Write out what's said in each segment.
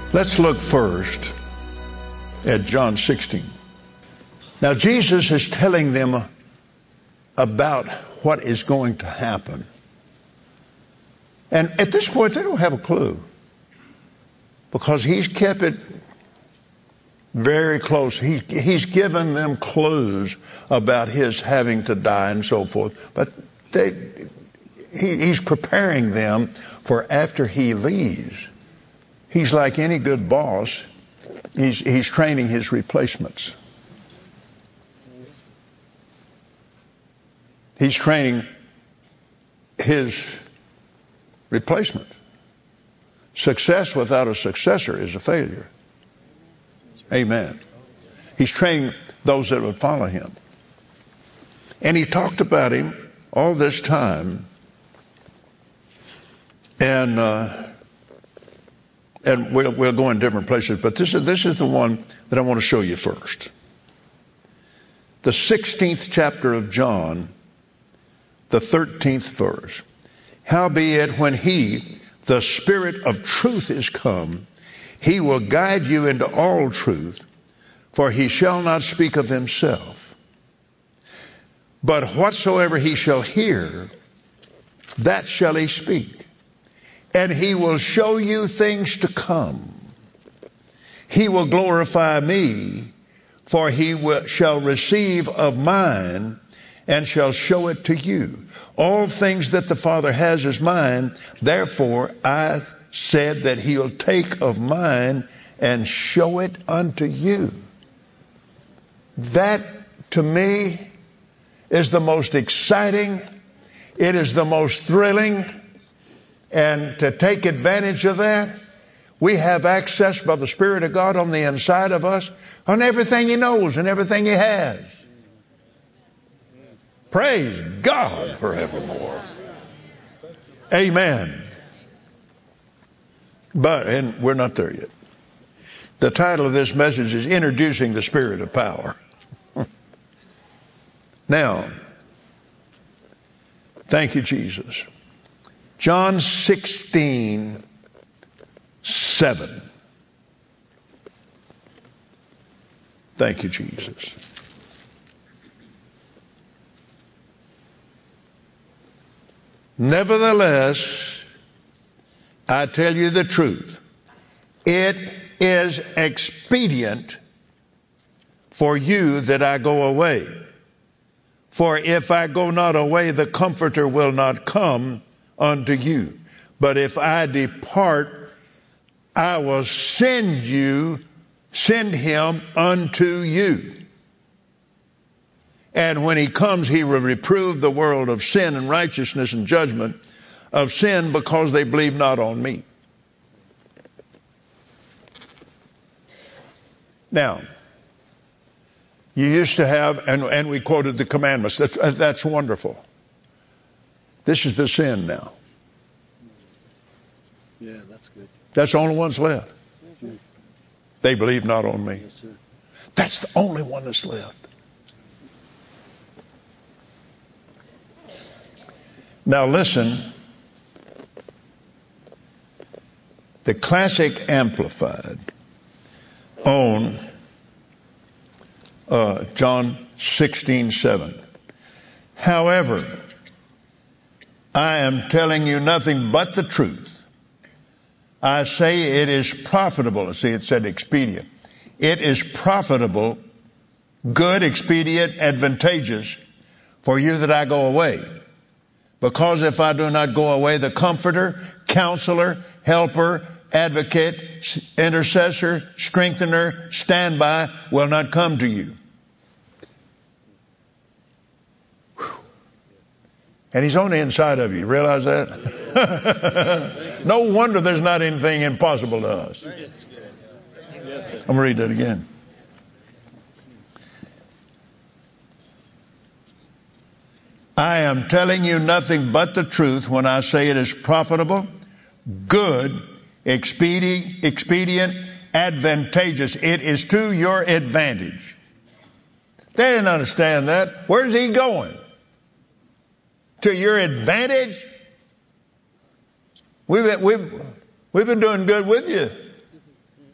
Let's look first at John 16. Now, Jesus is telling them about what is going to happen. And at this point, they don't have a clue, because he's kept it very close. He's given them clues about his having to die and so forth. But he's preparing them for after he leaves. He's like any good boss. He's training his replacements. He's training his replacement. Success without a successor is a failure. Amen. He's training those that would follow him. And he talked about him all this time. And we'll go in different places, but this is the one that I want to show you first. The 16th chapter of John, the 13th verse. Howbeit, when he, the Spirit of truth, is come, he will guide you into all truth, for he shall not speak of himself. But whatsoever he shall hear, that shall he speak. And he will show you things to come. He will glorify me, for he shall receive of mine and shall show it to you. All things that the Father has is mine. Therefore, I said that he'll take of mine and show it unto you. That, to me, is the most exciting. It is the most thrilling. And to take advantage of that, we have access by the Spirit of God on the inside of us on everything he knows and everything he has. Praise God forevermore. Amen. And we're not there yet. The title of this message is Introducing the Spirit of Power. Now, thank you, Jesus. John 16:7. Thank you, Jesus. Nevertheless, I tell you the truth. It is expedient for you that I go away. For if I go not away, the Comforter will not come unto you. But if I depart, I will send him unto you. And when he comes, he will reprove the world of sin and righteousness and judgment. Of sin, because they believe not on me. Now, you used to have, and we quoted the commandments. That's wonderful. This is the sin now. Yeah, that's good. That's the only one's left. Mm-hmm. They believe not on me. Yes, sir. That's the only one that's left. Now listen. The Classic Amplified on John 16:7. However, I am telling you nothing but the truth. I say it is profitable. See, it said expedient. It is profitable, good, expedient, advantageous for you that I go away. Because if I do not go away, the Comforter, Counselor, Helper, Advocate, Intercessor, Strengthener, Standby will not come to you. Whew. And he's on the inside of you. Realize that? No wonder there's not anything impossible to us. I'm going to read that again. I am telling you nothing but the truth when I say it is profitable, good, expedient, advantageous. It is to your advantage. They didn't understand that. Where's he going? To your advantage? We've been doing good with you.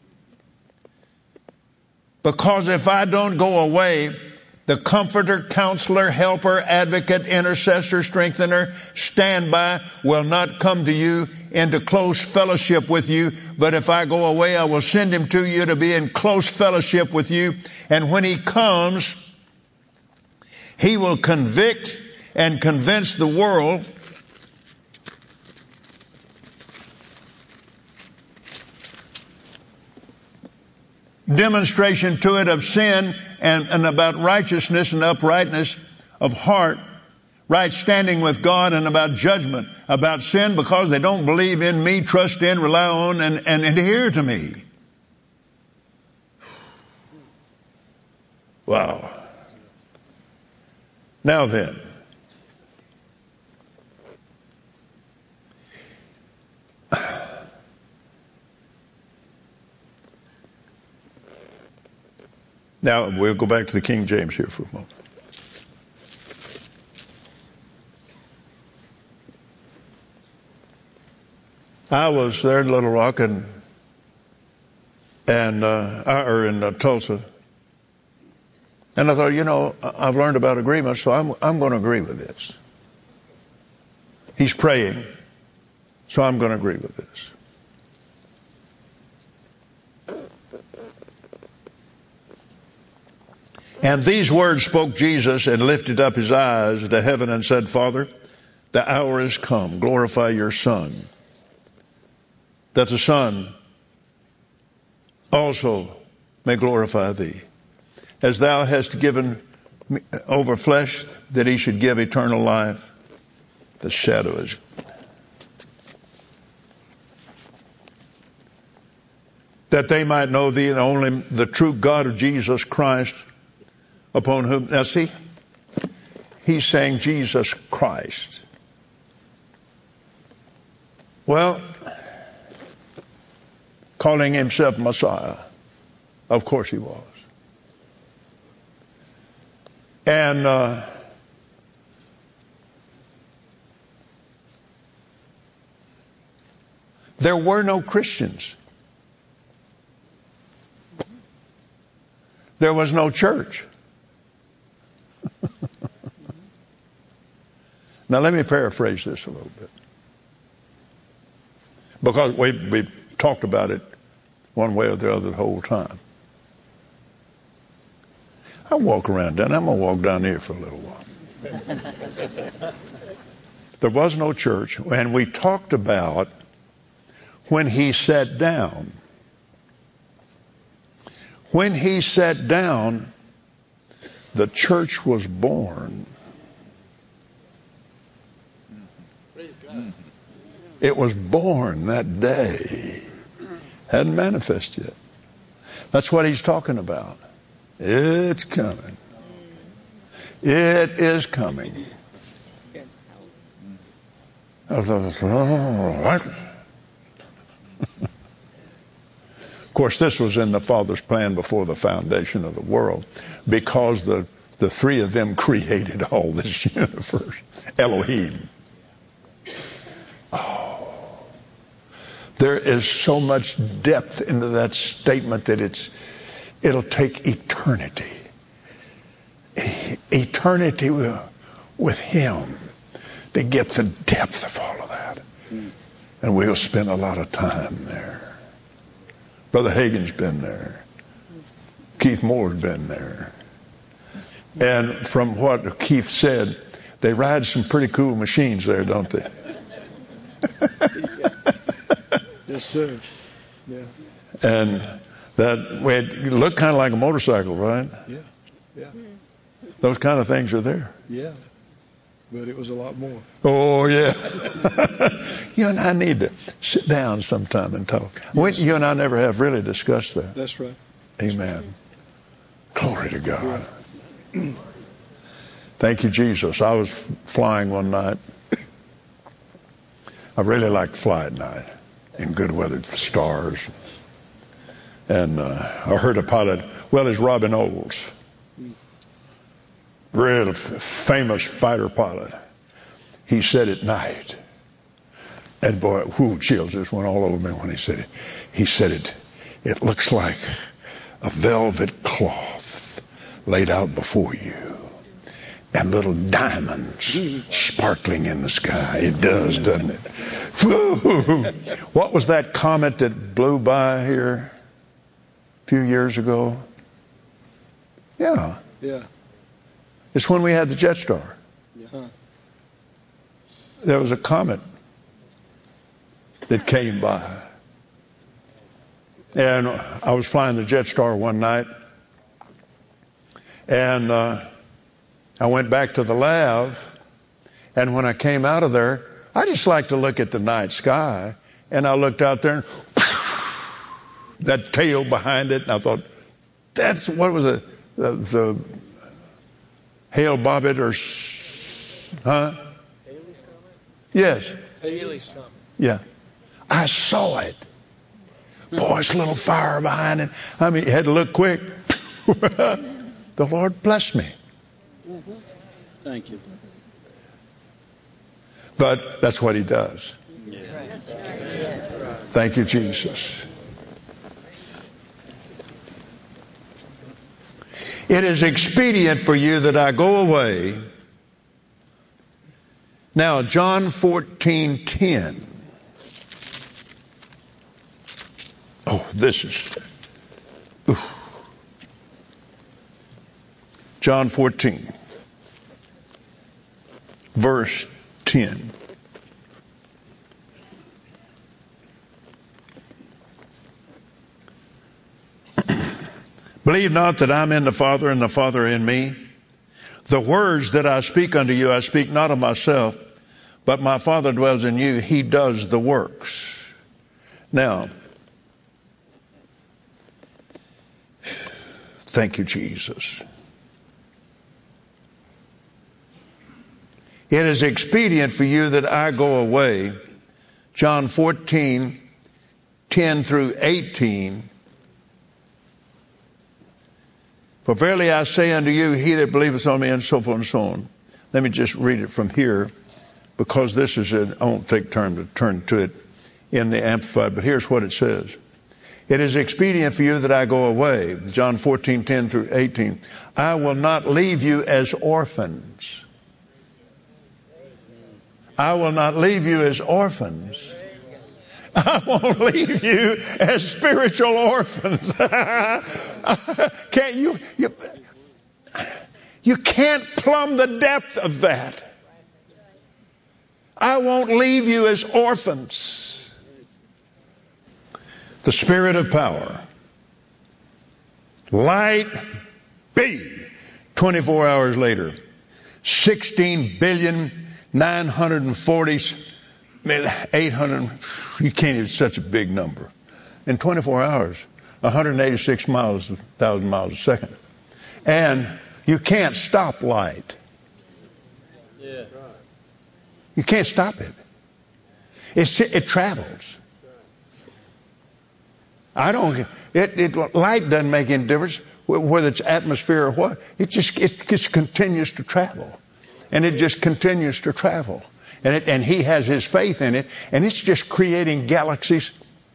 Because if I don't go away, the Comforter, Counselor, Helper, Advocate, Intercessor, Strengthener, Standby will not come to you into close fellowship with you. But if I go away, I will send him to you to be in close fellowship with you. And when he comes, he will convict and convince the world demonstration to it of sin and about righteousness and uprightness of heart, right standing with God, and about judgment, about sin because they don't believe in me, trust in, rely on, and adhere to me. Wow. Now then, now, we'll go back to the King James here for a moment. I was there in Little Rock or in Tulsa, and I thought, I've learned about agreement, so I'm going to agree with this. He's praying, so I'm going to agree with this. And these words spoke Jesus, and lifted up his eyes to heaven and said, Father, the hour is come. Glorify your Son, that the Son also may glorify thee. As thou hast given me over flesh, that he should give eternal life. The shadow is. That they might know thee, and only the true God of Jesus Christ, upon whom, now see, he's saying Jesus Christ. Well, calling himself Messiah. Of course he was. And there were no Christians. There was no church. Now let me paraphrase this a little bit, because we've talked about it one way or the other the whole time. I walk around down. I'm going to walk down here for a little while. There was no church, and we talked about when he sat down. When he sat down, the church was born. It was born that day. Hadn't manifested yet. That's what he's talking about. It's coming. It is coming. I thought, what? Of course, this was in the Father's plan before the foundation of the world, because the three of them created all this universe. Elohim. Oh. There is so much depth into that statement that it'll take eternity. Eternity with him to get the depth of all of that. And we'll spend a lot of time there. Brother Hagin's been there. Keith Moore's been there. And from what Keith said, they ride some pretty cool machines there, don't they? Yes, sir. Yeah. And that way it looked kind of like a motorcycle, right? Yeah. Yeah. Those kind of things are there. Yeah. But it was a lot more. Oh, yeah. You and I need to sit down sometime and talk. Yes. You and I never have really discussed that. That's right. Amen. Glory to God. Yeah. Thank you, Jesus. I was flying one night. I really like to fly at night in good weather, the stars. And I heard a pilot, well, it's Robin Olds, real famous fighter pilot. He said at night, and boy, chills just went all over me when he said it. He said it looks like a velvet cloth laid out before you, and little diamonds sparkling in the sky. It does, doesn't it? What was that comet that blew by here a few years ago? Yeah. Yeah. It's when we had the Jetstar. Yeah. There was a comet that came by. And I was flying the Jetstar one night, and I went back to the lab, and when I came out of there, I just like to look at the night sky, and I looked out there, and that tail behind it, and I thought, what was it? The Hale Bobbitt or, huh? Halley's Comet? Yes. Halley's Comet. Yeah. I saw it. Boy, it's a little fire behind it. I mean, you had to look quick. The Lord blessed me. Thank you. But that's what he does. Thank you, Jesus. It is expedient for you that I go away. Now, John 14:10. Oh, this is... Ooh. John 14, verse 10. Believe not that I'm in the Father and the Father in me. The words that I speak unto you, I speak not of myself, but my Father dwells in you. He does the works. Now, thank you, Jesus. It is expedient for you that I go away. John 14, 10 through 18. For verily I say unto you, he that believeth on me, and so forth and so on. Let me just read it from here, because this is I won't take time to turn to it in the Amplified, but here's what it says. It is expedient for you that I go away. John 14, 10 through 18. I will not leave you as orphans. I will not leave you as orphans. I won't leave you as spiritual orphans. You can't plumb the depth of that. I won't leave you as orphans. The Spirit of power. Light be. 24 hours later. 16,940,800. You can't even, such a big number. In 24 hours, 186,000 miles a second. And you can't stop light. Yeah. You can't stop it. It travels. Light doesn't make any difference whether it's atmosphere or what. It just continues to travel. And it just continues to travel. And he has his faith in it, and it's just creating galaxies.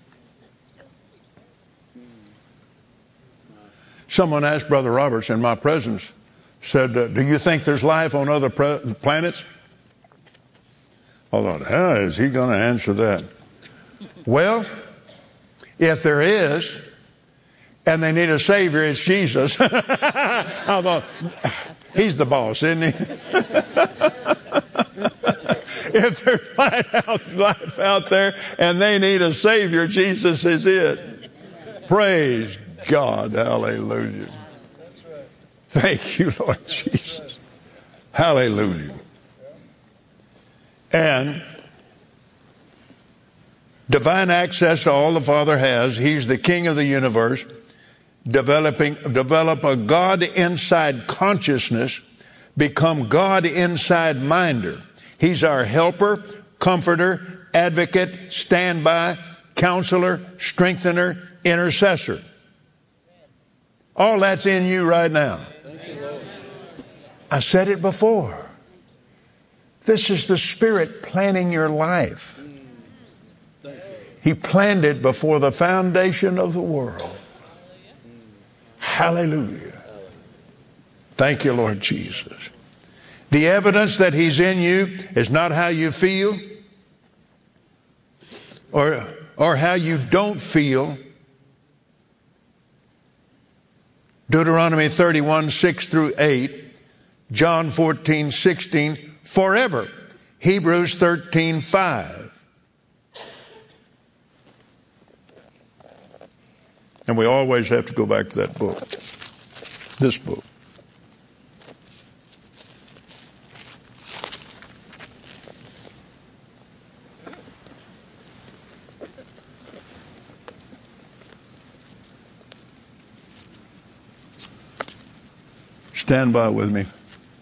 Someone asked Brother Roberts in my presence, said, do you think there's life on other planets? I thought, how is he going to answer that? Well, if there is, and they need a Savior, it's Jesus. I thought, he's the boss, isn't he? If there's life out there and they need a Savior, Jesus is it. Praise God. Hallelujah. Thank you, Lord Jesus. Hallelujah. And divine access to all the Father has. He's the King of the universe. Develop a God inside consciousness. Become God inside minder. He's our helper, comforter, advocate, standby, counselor, strengthener, intercessor. All that's in you right now. I said it before. This is the Spirit planning your life. He planned it before the foundation of the world. Hallelujah. Thank you, Lord Jesus. The evidence that He's in you is not how you feel or how you don't feel. Deuteronomy 31, 6 through 8. John 14, 16. Forever. Hebrews 13, 5. And we always have to go back to that book. This book. Stand by with me.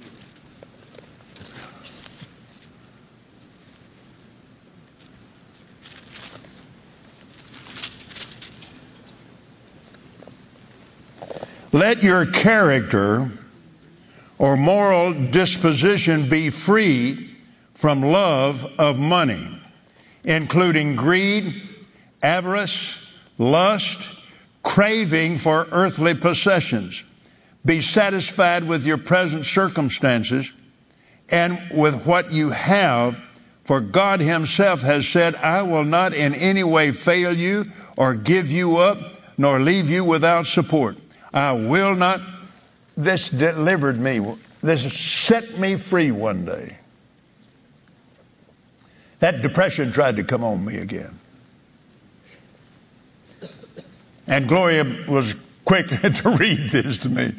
Let your character or moral disposition be free from love of money, including greed, avarice, lust, craving for earthly possessions. Be satisfied with your present circumstances and with what you have, for God Himself has said, I will not in any way fail you or give you up, nor leave you without support. I will not. This delivered me. This set me free one day. That depression tried to come on me again. And Gloria was quick to read this to me.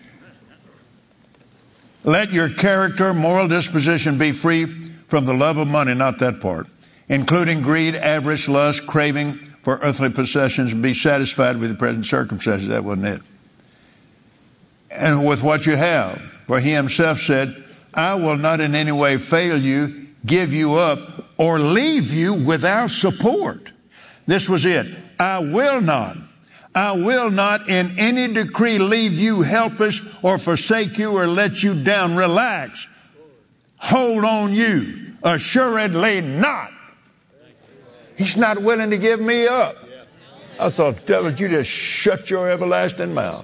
Let your character, moral disposition be free from the love of money, not that part, including greed, avarice, lust, craving for earthly possessions. Be satisfied with the present circumstances. That wasn't it. And with what you have. For He Himself said, I will not in any way fail you, give you up, or leave you without support. This was it. I will not in any decree leave you helpless or forsake you or let you down. Relax. Hold on you. Assuredly not. He's not willing to give me up. I thought, devil, you just shut your everlasting mouth.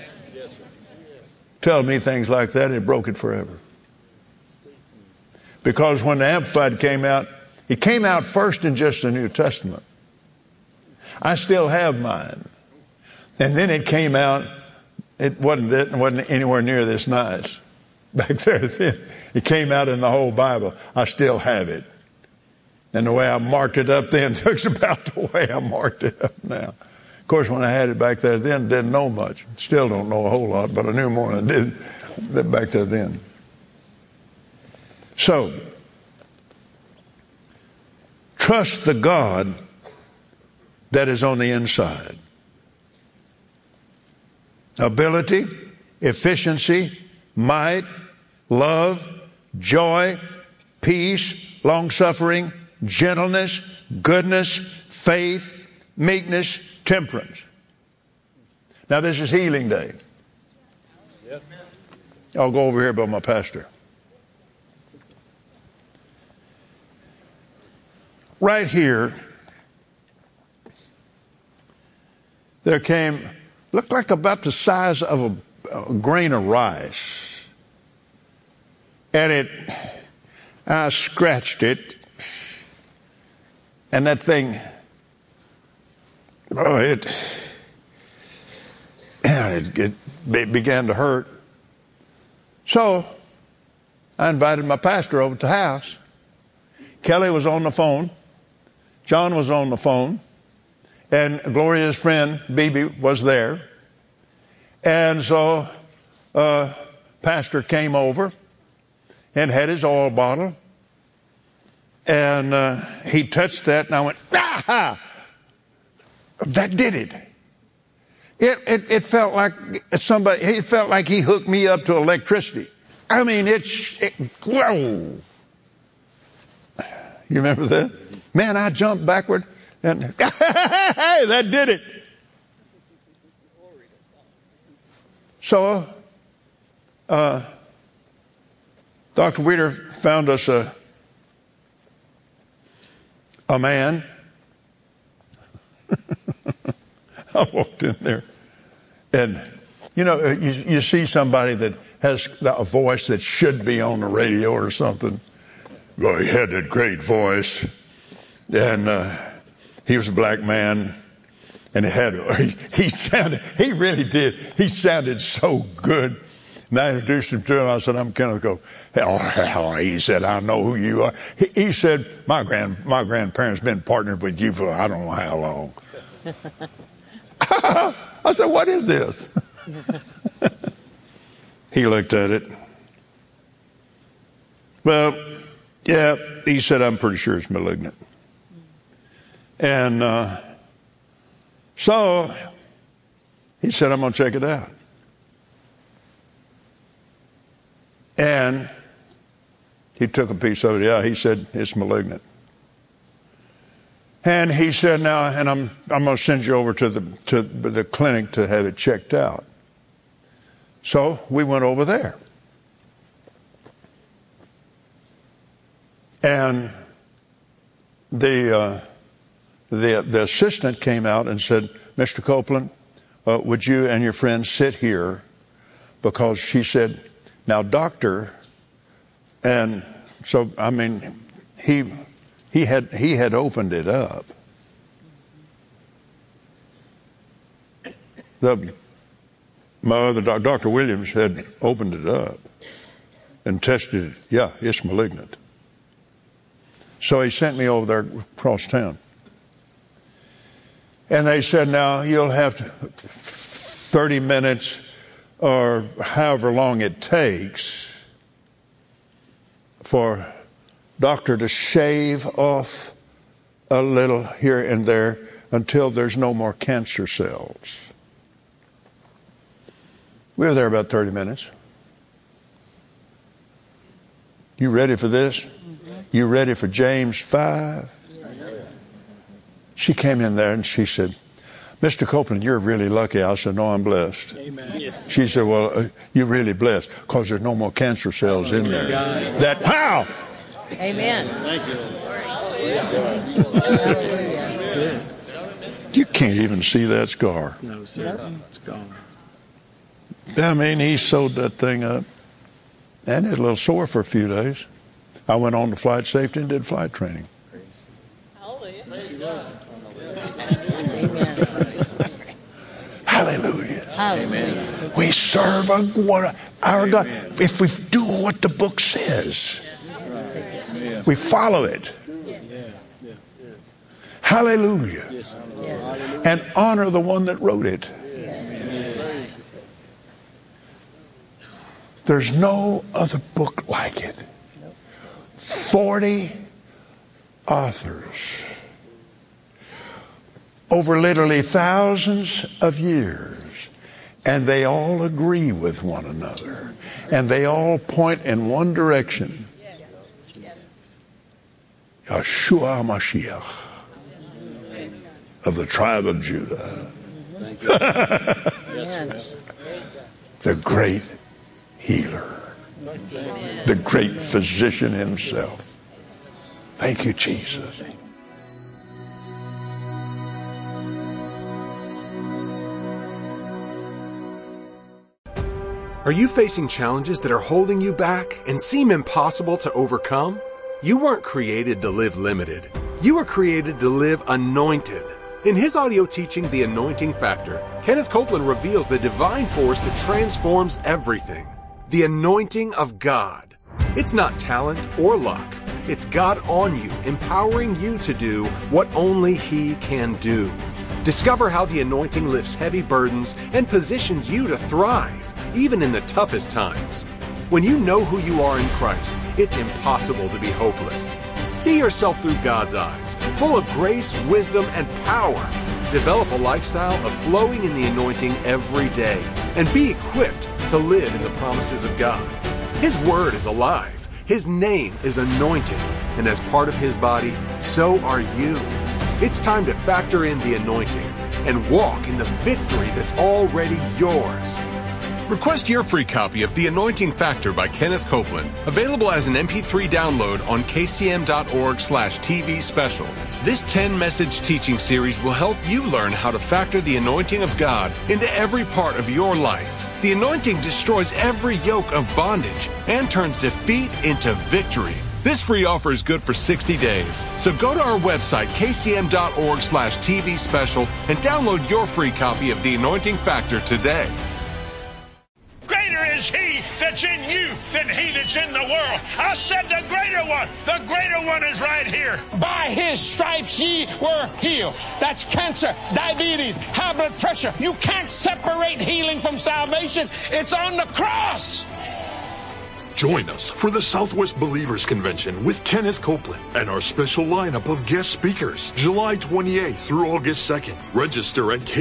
Tell me things like that, it broke it forever. Because when the Amplified came out, it came out first in just the New Testament. I still have mine. And then it came out, it wasn't anywhere near this nice. Back there then, it came out in the whole Bible. I still have it. And the way I marked it up then looks about the way I marked it up now. Of course, when I had it back there then, didn't know much. Still don't know a whole lot, but I knew more than I did back there then. So, trust the God that is on the inside. Ability, efficiency, might, love, joy, peace, long-suffering, gentleness, goodness, faith, meekness, temperance. Now this is healing day. I'll go over here by my pastor. Right here, there came, looked like about the size of a grain of rice. And I scratched it, and that thing, it began to hurt. So I invited my pastor over to the house. Kelly was on the phone. John was on the phone. And Gloria's friend, Bibi, was there. And so pastor came over and had his oil bottle. And he touched that, and I went, ah! That did it. It felt like somebody, it felt like he hooked me up to electricity. I mean, whoa. You remember that? Man, I jumped backward, and hey, that did it. So, Dr. Weeder found us a man. I walked in there, and You know, you see somebody that has a voice that should be on the radio or something. Well, he had that great voice, and he was a black man, and he really did. He sounded so good. And I introduced him to him. I said, "I'm Kenneth Copeland." Oh, he said, "I know who you are." He said, "My grandparents been partnered with you for I don't know how long." I said, "What is this?" He looked at it. Well, yeah, he said, "I'm pretty sure it's malignant." And so he said, "I'm going to check it out." And he took a piece of it out. He said, "It's malignant." And he said, "Now, and I'm going to send you over to the clinic to have it checked out." So we went over there. And the assistant came out and said, "Mr. Copeland, would you and your friend sit here?" Because she said, "Now, doctor," and so, I mean, he had opened it up. My other doctor, Dr. Williams, had opened it up and tested it. Yeah, it's malignant. So he sent me over there across town. And they said, "Now, you'll have 30 minutes or however long it takes for doctor to shave off a little here and there until there's no more cancer cells." We were there about 30 minutes. You ready for this? You ready for James 5? She came in there and she said, "Mr. Copeland, you're really lucky." I said, "No, I'm blessed." Amen. She said, "Well, you're really blessed because there's no more cancer cells in there." That, how? Amen. Thank you. That's it. You can't even see that scar. No, sir. It's gone. I mean, he sewed that thing up. And it was a little sore for a few days. I went on to flight safety and did flight training. Hallelujah. Hallelujah. We serve our God. If we do what the book says, we follow it. Hallelujah. And honor the one that wrote it. There's no other book like it. 40 authors over literally thousands of years, and they all agree with one another, and they all point in one direction. Yeshua Mashiach of the tribe of Judah. The great healer, the great physician himself. Thank you, Jesus. Are you facing challenges that are holding you back and seem impossible to overcome? You weren't created to live limited. You were created to live anointed. In his audio teaching, The Anointing Factor, Kenneth Copeland reveals the divine force that transforms everything. The anointing of God. It's not talent or luck. It's God on you, empowering you to do what only He can do. Discover how the anointing lifts heavy burdens and positions you to thrive, even in the toughest times. When you know who you are in Christ, it's impossible to be hopeless. See yourself through God's eyes, full of grace, wisdom, and power. Develop a lifestyle of flowing in the anointing every day, and be equipped to live in the promises of God. His word is alive. His name is anointed, and as part of His body, so are you. It's time to factor in the anointing and walk in the victory that's already yours. Request your free copy of The Anointing Factor by Kenneth Copeland, available as an MP3 download on kcm.org/TV special. This 10-message teaching series will help you learn how to factor the anointing of God into every part of your life. The anointing destroys every yoke of bondage and turns defeat into victory. This free offer is good for 60 days. So go to our website, kcm.org/TV special, and download your free copy of The Anointing Factor today. Greater is he that's in you than he that's in the world. I said the greater one is right here. By his stripes ye were healed. That's cancer, diabetes, high blood pressure. You can't separate healing from salvation. It's on the cross. Join us for the Southwest Believers Convention with Kenneth Copeland and our special lineup of guest speakers, July 28th through August 2nd. Register at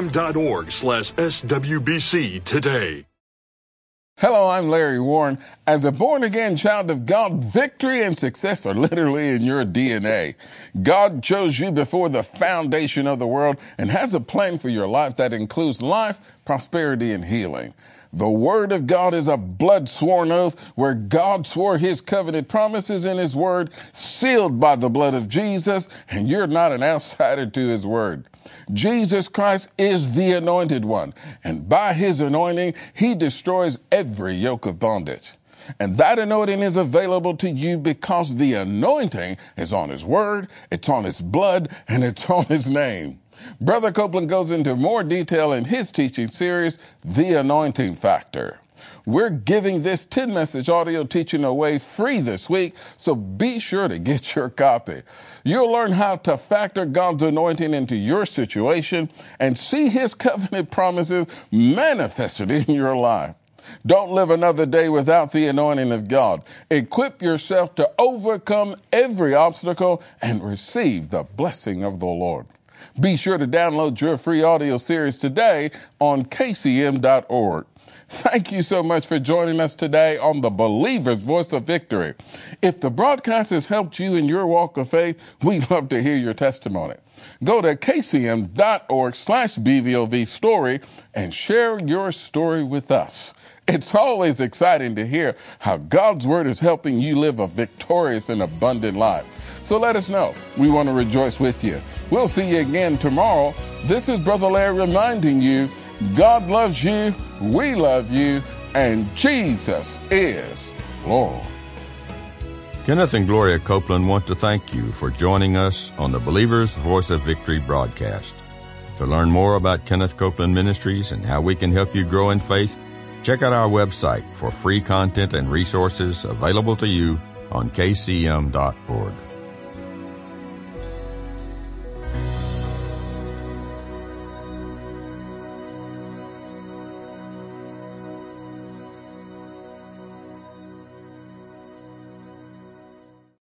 kcm.org/SWBC today. Hello, I'm Larry Warren. As a born-again child of God, victory and success are literally in your DNA. God chose you before the foundation of the world and has a plan for your life that includes life, prosperity, and healing. The Word of God is a blood-sworn oath where God swore His covenant promises in His Word, sealed by the blood of Jesus, and you're not an outsider to His Word. Jesus Christ is the Anointed One, and by His anointing, He destroys every yoke of bondage. And that anointing is available to you because the anointing is on His Word, it's on His blood, and it's on His name. Brother Copeland goes into more detail in his teaching series, The Anointing Factor. We're giving this 10-message audio teaching away free this week, so be sure to get your copy. You'll learn how to factor God's anointing into your situation and see His covenant promises manifested in your life. Don't live another day without the anointing of God. Equip yourself to overcome every obstacle and receive the blessing of the Lord. Be sure to download your free audio series today on kcm.org. Thank you so much for joining us today on the Believer's Voice of Victory. If the broadcast has helped you in your walk of faith, we'd love to hear your testimony. Go to kcm.org/BVOV story and share your story with us. It's always exciting to hear how God's Word is helping you live a victorious and abundant life. So let us know. We want to rejoice with you. We'll see you again tomorrow. This is Brother Larry reminding you, God loves you, we love you, and Jesus is Lord. Kenneth and Gloria Copeland want to thank you for joining us on the Believer's Voice of Victory broadcast. To learn more about Kenneth Copeland Ministries and how we can help you grow in faith, check out our website for free content and resources available to you on kcm.org.